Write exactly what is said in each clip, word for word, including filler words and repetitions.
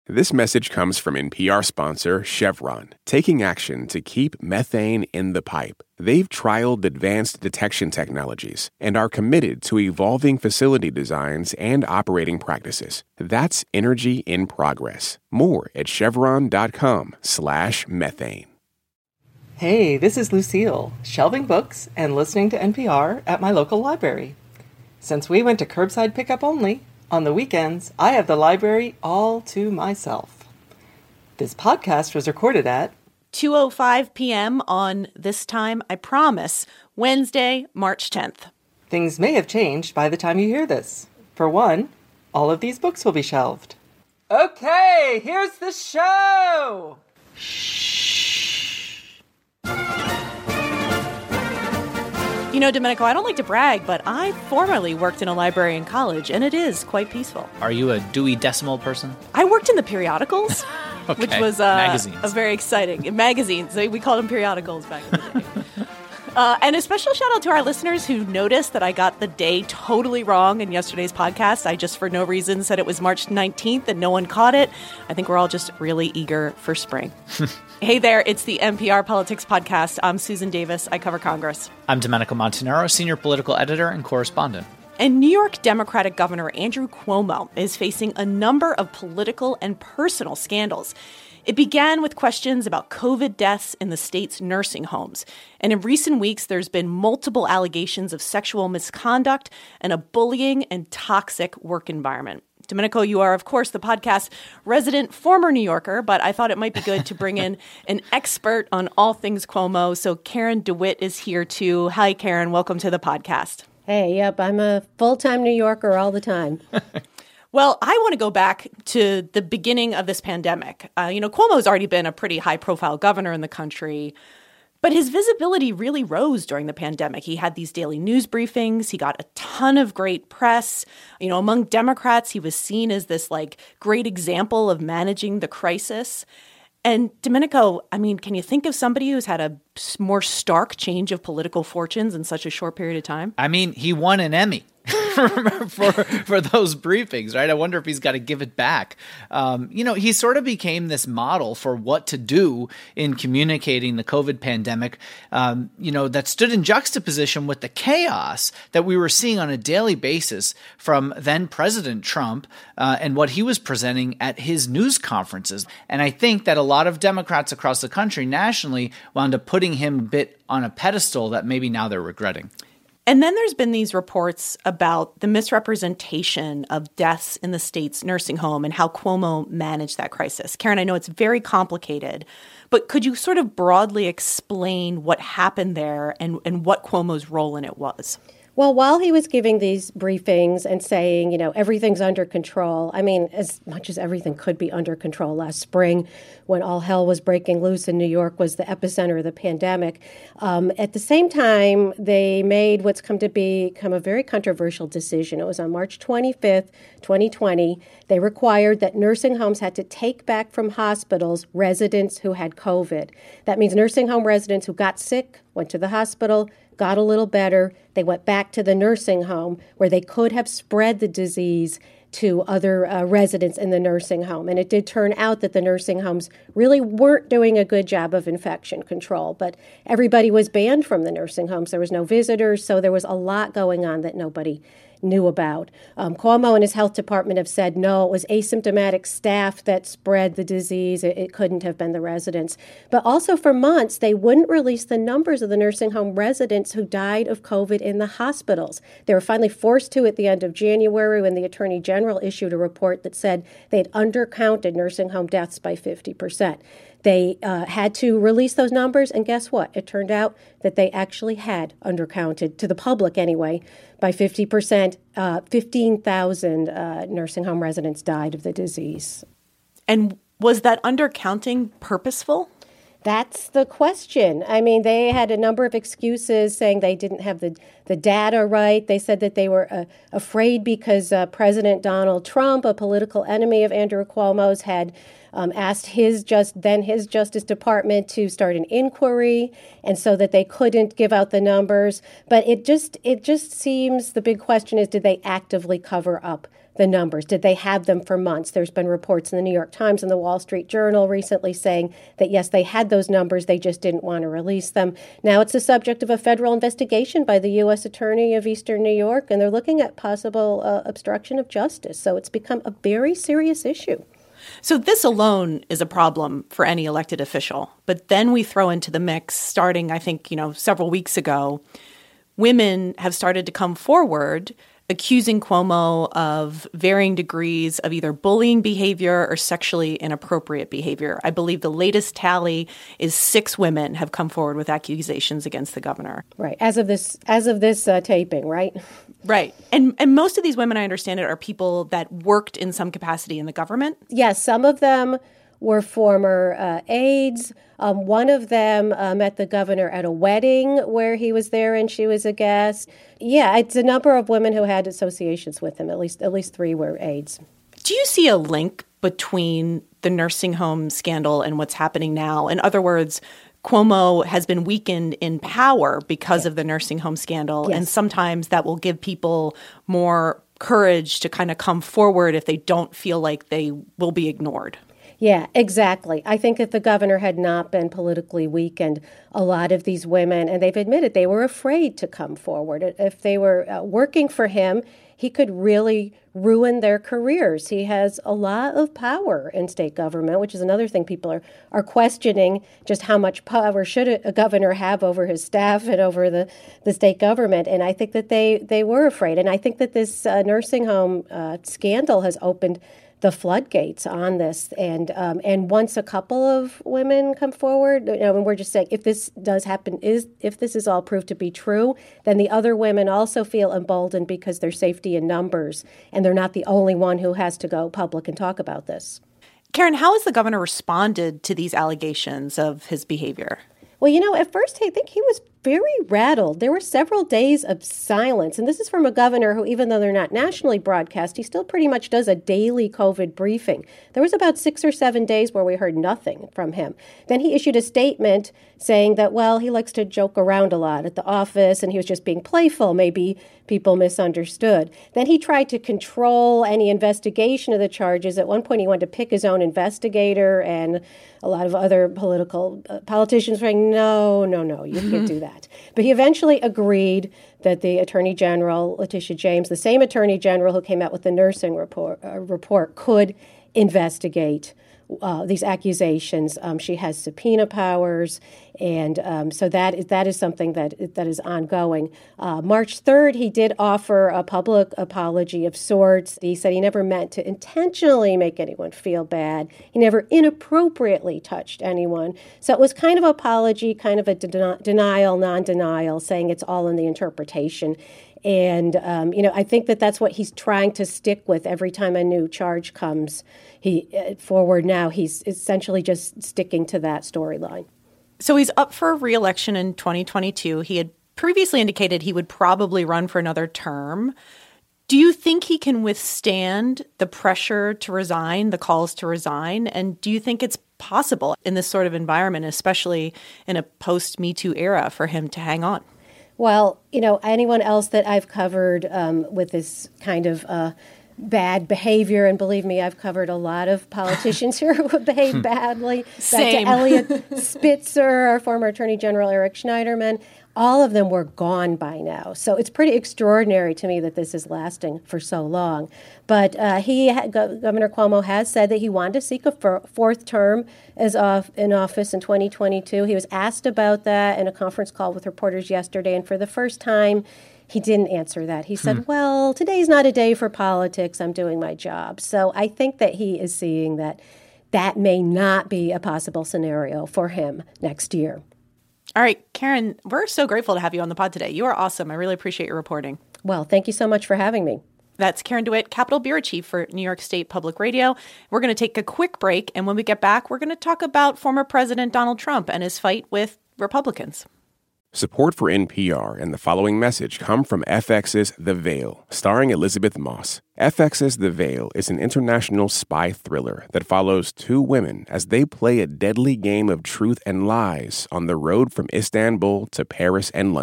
This message comes from N P R sponsor Chevron, taking action to keep methane in the pipe. They've trialed advanced detection technologies and are committed to evolving facility designs and operating practices. That's energy in progress. More at chevron.com slash methane. Hey, this is Lucille, shelving books and listening to N P R at my local library. Since we went to curbside pickup only, on the weekends, I have the library all to myself. This podcast was recorded at two oh five p.m. on this time, I promise, Wednesday, March tenth. Things may have changed by the time you hear this. For one, all of these books will be shelved. Okay, here's the show! You know, Domenico, I don't like to brag, but I formerly worked in a library in college, and it is quite peaceful. Are you a Dewey Decimal person? I worked in the periodicals, okay. which was uh, magazines. a very exciting. Magazines, we called them periodicals back in the day. Uh, and a special shout out to our listeners who noticed that I got the day totally wrong in yesterday's podcast. I just, for no reason, said it was March nineteenth and no one caught it. I think we're all just really eager for spring. Hey there, it's the N P R Politics Podcast. I'm Susan Davis. I cover Congress. I'm Domenico Montanaro, senior political editor and correspondent. And New York Democratic Governor Andrew Cuomo is facing a number of political and personal scandals. It began with questions about COVID deaths in the state's nursing homes. And in recent weeks, there's been multiple allegations of sexual misconduct and a bullying and toxic work environment. Domenico, you are, of course, the podcast resident former New Yorker, but I thought it might be good to bring in an expert on all things Cuomo. So Karen DeWitt is here, too. Hi, Karen. Welcome to the podcast. Hey, yep, I'm a full-time New Yorker all the time. Well, I want to go back to the beginning of this pandemic. Uh, you know, Cuomo's already been a pretty high-profile governor in the country, but his visibility really rose during the pandemic. He had these daily news briefings. He got a ton of great press. You know, among Democrats, he was seen as this, like, great example of managing the crisis. And Domenico, I mean, can you think of somebody who's had a more stark change of political fortunes in such a short period of time? I mean, he won an Emmy. for for those briefings, right? I wonder if he's got to give it back. Um, you know, he sort of became this model for what to do in communicating the COVID pandemic, um, you know, that stood in juxtaposition with the chaos that we were seeing on a daily basis from then President Trump uh, and what he was presenting at his news conferences. And I think that a lot of Democrats across the country nationally wound up putting him a bit on a pedestal that maybe now they're regretting. And then there's been these reports about the misrepresentation of deaths in the state's nursing home and how Cuomo managed that crisis. Karen, I know it's very complicated, but could you sort of broadly explain what happened there and, and what Cuomo's role in it was? Well, while he was giving these briefings and saying, you know, everything's under control, I mean, as much as everything could be under control last spring when all hell was breaking loose and New York was the epicenter of the pandemic, um, at the same time, they made what's come to become a very controversial decision. It was on March twenty-fifth, twenty twenty. They required that nursing homes had to take back from hospitals residents who had COVID. That means nursing home residents who got sick, went to the hospital, got a little better. They went back to the nursing home where they could have spread the disease to other uh, residents in the nursing home. And it did turn out that the nursing homes really weren't doing a good job of infection control. But everybody was banned from the nursing homes. There was no visitors, so there was a lot going on that nobody knew about. Um, Cuomo and his health department have said, no, it was asymptomatic staff that spread the disease. It, it couldn't have been the residents. But also for months, they wouldn't release the numbers of the nursing home residents who died of COVID in the hospitals. They were finally forced to at the end of January when the Attorney General issued a report that said they'd undercounted nursing home deaths by fifty percent. They uh, had to release those numbers, and guess what? It turned out that they actually had undercounted, to the public anyway, by fifty percent. Uh, fifteen thousand uh, nursing home residents died of the disease. And was that undercounting purposeful? That's the question. I mean, they had a number of excuses saying they didn't have the, the data right. They said that they were uh, afraid because uh, President Donald Trump, a political enemy of Andrew Cuomo's, had um, asked his just then his Justice Department to start an inquiry, and so that they couldn't give out the numbers. But it just it just seems the big question is, did they actively cover up the numbers? Did they have them for months? There's been reports in the New York Times and the Wall Street Journal recently saying that, yes, they had those numbers, they just didn't want to release them. Now it's the subject of a federal investigation by the U S Attorney of Eastern New York, and they're looking at possible uh, obstruction of justice. So it's become a very serious issue. So this alone is a problem for any elected official. But then we throw into the mix, starting, I think, you know, several weeks ago, women have started to come forward accusing Cuomo of varying degrees of either bullying behavior or sexually inappropriate behavior. I believe the latest tally is six women have come forward with accusations against the governor. Right. As of this as of this uh, taping, right? Right. And and most of these women, I understand it, are people that worked in some capacity in the government. Yes, some of them were former uh, aides. Um, one of them uh, met the governor at a wedding where he was there and she was a guest. Yeah, it's a number of women who had associations with him. At least at least three were aides. Do you see a link between the nursing home scandal and what's happening now? In other words, Cuomo has been weakened in power because yeah. of the nursing home scandal, yes. and sometimes that will give people more courage to kind of come forward if they don't feel like they will be ignored. Yeah, exactly. I think if the governor had not been politically weakened, a lot of these women, and they've admitted they were afraid to come forward. If they were uh, working for him, he could really ruin their careers. He has a lot of power in state government, which is another thing people are, are questioning, just how much power should a governor have over his staff and over the, the state government. And I think that they, they were afraid. And I think that this uh, nursing home uh, scandal has opened the floodgates on this. And um, and once a couple of women come forward, you know, and we're just saying if this does happen, is if this is all proved to be true, then the other women also feel emboldened because there's safety in numbers, and they're not the only one who has to go public and talk about this. Karen, how has the governor responded to these allegations of his behavior? Well, you know, at first I think he was very rattled. There were several days of silence. And this is from a governor who, even though they're not nationally broadcast, he still pretty much does a daily COVID briefing. There was about six or seven days where we heard nothing from him. Then he issued a statement saying that, well, he likes to joke around a lot at the office and he was just being playful. Maybe people misunderstood. Then he tried to control any investigation of the charges. At one point, he wanted to pick his own investigator, and a lot of other political uh, politicians were saying, no, no, no, you can't do that. But he eventually agreed that the Attorney General, Letitia James, the same Attorney General who came out with the nursing report, uh, report could investigate uh, these accusations. Um, she has subpoena powers, and um, so that is, that is something that that is ongoing. Uh, March third, he did offer a public apology of sorts. He said he never meant to intentionally make anyone feel bad. He never inappropriately touched anyone. So it was kind of an apology, kind of a de- denial, non-denial, saying it's all in the interpretation. And, um, you know, I think that that's what he's trying to stick with every time a new charge comes he uh, forward now. He's essentially just sticking to that storyline. So he's up for re-election in twenty twenty-two. He had previously indicated he would probably run for another term. Do you think he can withstand the pressure to resign, the calls to resign? And do you think it's possible in this sort of environment, especially in a post-Me Too era, for him to hang on? Well, you know, anyone else that I've covered um, with this kind of uh, bad behavior, and believe me, I've covered a lot of politicians here who behave badly. Same. Back to Elliot Spitzer, our former Attorney General Eric Schneiderman. All of them were gone by now. So it's pretty extraordinary to me that this is lasting for so long. But uh, he, Governor Cuomo has said that he wanted to seek a fourth term as off in office in twenty twenty-two. He was asked about that in a conference call with reporters yesterday, and for the first time, he didn't answer that. He said, hmm. well, today's not a day for politics. I'm doing my job. So I think that he is seeing that that may not be a possible scenario for him next year. All right, Karen, we're so grateful to have you on the pod today. You are awesome. I really appreciate your reporting. Well, thank you so much for having me. That's Karen DeWitt, Capitol Bureau Chief for New York State Public Radio. We're going to take a quick break, and when we get back, we're going to talk about former President Donald Trump and his fight with Republicans. Support for N P R and the following message come from F X's The Veil, starring Elizabeth Moss. F X's The Veil is an international spy thriller that follows two women as they play a deadly game of truth and lies on the road from Istanbul to Paris and London.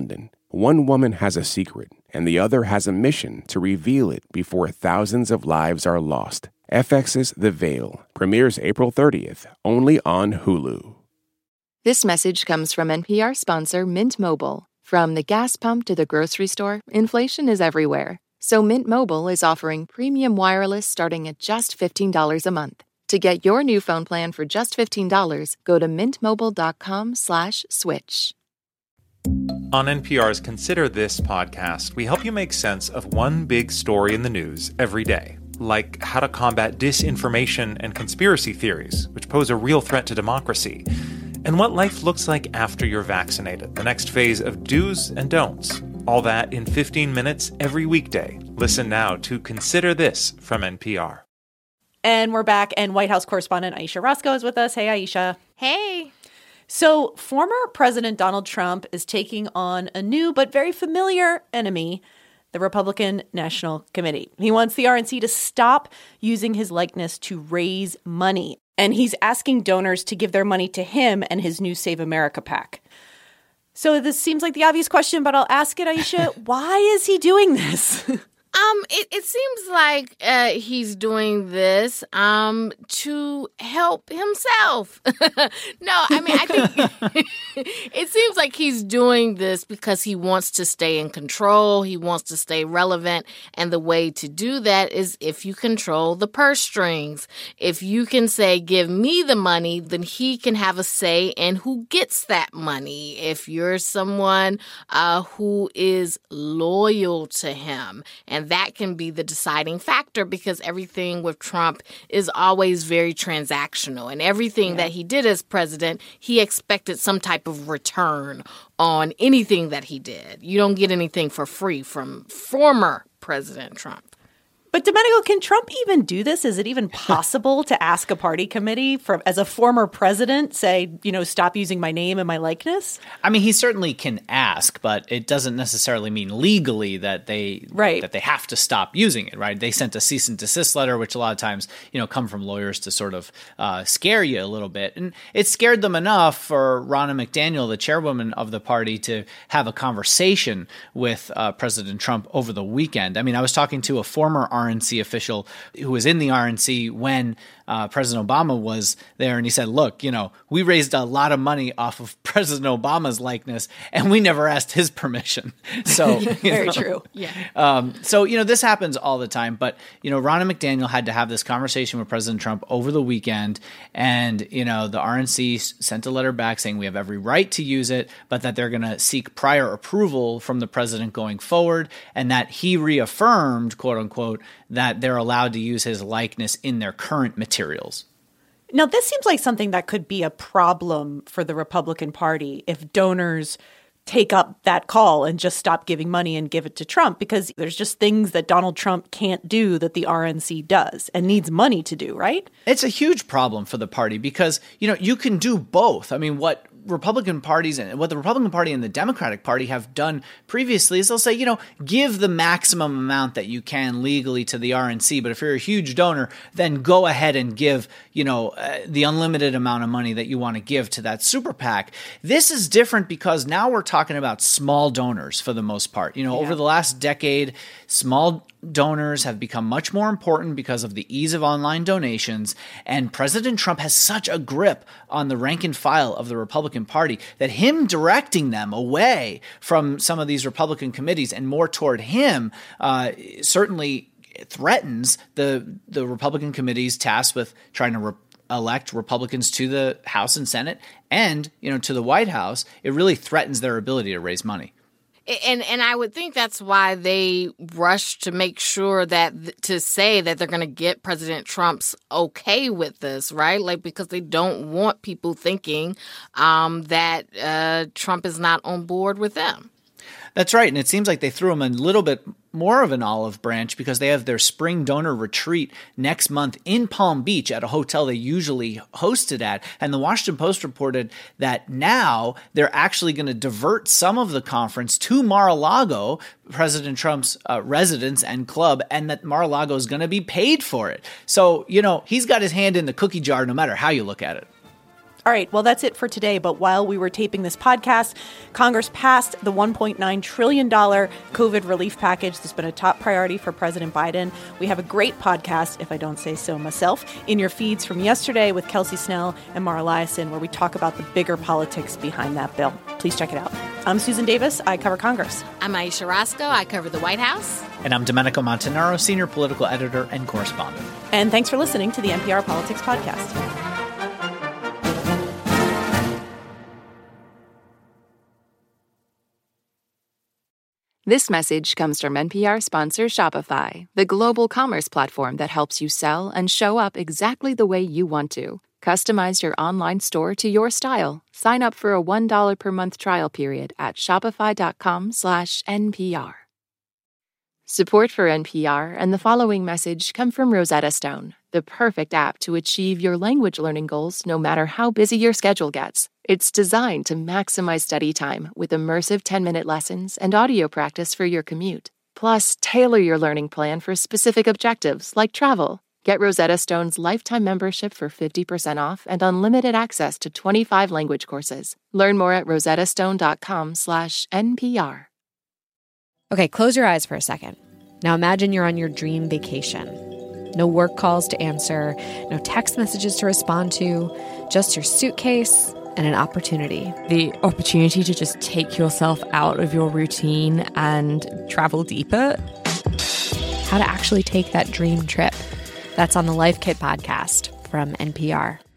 One woman has a secret, and the other has a mission to reveal it before thousands of lives are lost. F X's The Veil premieres April thirtieth, only on Hulu. This message comes from N P R sponsor Mint Mobile. From the gas pump to the grocery store, inflation is everywhere. So Mint Mobile is offering premium wireless starting at just fifteen dollars a month. To get your new phone plan for just fifteen dollars, go to mintmobile.com slash switch. On N P R's Consider This podcast, we help you make sense of one big story in the news every day, like how to combat disinformation and conspiracy theories, which pose a real threat to democracy, and what life looks like after you're vaccinated, the next phase of do's and don'ts. All that in fifteen minutes every weekday. Listen now to Consider This from N P R. And we're back, and White House correspondent Ayesha Rascoe is with us. Hey, Ayesha. Hey. So former President Donald Trump is taking on a new but very familiar enemy, the Republican National Committee. He wants the R N C to stop using his likeness to raise money. And he's asking donors to give their money to him and his new Save America PAC. So this seems like the obvious question, but I'll ask it, Ayesha. Why is he doing this? Um, it, it seems like uh, he's doing this um, to help himself. No, I mean, I think it seems like he's doing this because he wants to stay in control. He wants to stay relevant. And the way to do that is if you control the purse strings. If you can say, give me the money, then he can have a say in who gets that money. If you're someone uh, who is loyal to him, and And that can be the deciding factor because everything with Trump is always very transactional. And everything yeah. that he did as president, he expected some type of return on anything that he did. You don't get anything for free from former President Trump. But Domenico, can Trump even do this? Is it even possible to ask a party committee for, as a former president, say, you know, stop using my name and my likeness? I mean, he certainly can ask, but it doesn't necessarily mean legally that they right. that they have to stop using it, right? They sent a cease and desist letter, which a lot of times, you know, come from lawyers to sort of uh, scare you a little bit. And it scared them enough for Ronna McDaniel, the chairwoman of the party, to have a conversation with uh, President Trump over the weekend. I mean, I was talking to a former R N C official who was in the R N C when uh, President Obama was there. And he said, look, you know, we raised a lot of money off of President Obama's likeness and we never asked his permission. So very know, true. Yeah. Um, so, you know, this happens all the time. But, you know, Ronna McDaniel had to have this conversation with President Trump over the weekend. And, you know, the R N C sent a letter back saying we have every right to use it, but that they're going to seek prior approval from the president going forward. And that he reaffirmed, quote unquote, that they're allowed to use his likeness in their current materials. Now, this seems like something that could be a problem for the Republican Party if donors take up that call and just stop giving money and give it to Trump, because there's just things that Donald Trump can't do that the R N C does and needs money to do, right? It's a huge problem for the party because, you know, you can do both. I mean, what Republican parties and what the Republican Party and the Democratic Party have done previously is they'll say, you know, give the maximum amount that you can legally to the R N C. But if you're a huge donor, then go ahead and give, you know, uh, the unlimited amount of money that you want to give to that super PAC. This is different because now we're talking about small donors for the most part. You know, yeah. over the last decade, small donors have become much more important because of the ease of online donations. And President Trump has such a grip on the rank and file of the Republican Party that him directing them away from some of these Republican committees and more toward him uh, certainly threatens the the Republican committees tasked with trying to re- elect Republicans to the House and Senate and, you know, to the White House. It really threatens their ability to raise money. And and I would think that's why they rush to make sure that to say that they're going to get President Trump's okay with this, right? Like, because they don't want people thinking um, that uh, Trump is not on board with them. That's right. And it seems like they threw him a little bit more of an olive branch because they have their spring donor retreat next month in Palm Beach at a hotel they usually hosted at. And the Washington Post reported that now they're actually going to divert some of the conference to Mar-a-Lago, President Trump's uh, residence and club, and that Mar-a-Lago is going to be paid for it. So, you know, he's got his hand in the cookie jar no matter how you look at it. All right, well, that's it for today. But while we were taping this podcast, Congress passed the one point nine trillion dollars COVID relief package that's been a top priority for President Biden. We have a great podcast, if I don't say so myself, in your feeds from yesterday with Kelsey Snell and Mara Liasson, where we talk about the bigger politics behind that bill. Please check it out. I'm Susan Davis. I cover Congress. I'm Aisha Roscoe. I cover the White House. And I'm Domenico Montanaro, senior political editor and correspondent. And thanks for listening to the N P R Politics Podcast. This message comes from N P R sponsor Shopify, the global commerce platform that helps you sell and show up exactly the way you want to. Customize your online store to your style. Sign up for a one dollar per month trial period at shopify.com slash NPR. Support for N P R and the following message come from Rosetta Stone, the perfect app to achieve your language learning goals no matter how busy your schedule gets. It's designed to maximize study time with immersive ten-minute lessons and audio practice for your commute. Plus, tailor your learning plan for specific objectives like travel. Get Rosetta Stone's lifetime membership for fifty percent off and unlimited access to twenty-five language courses. Learn more at rosettastone.com slash NPR. Okay, close your eyes for a second. Now imagine you're on your dream vacation. No work calls to answer, no text messages to respond to, just your suitcase and an opportunity. The opportunity to just take yourself out of your routine and travel deeper. How to actually take that dream trip. That's on the Life Kit podcast from N P R.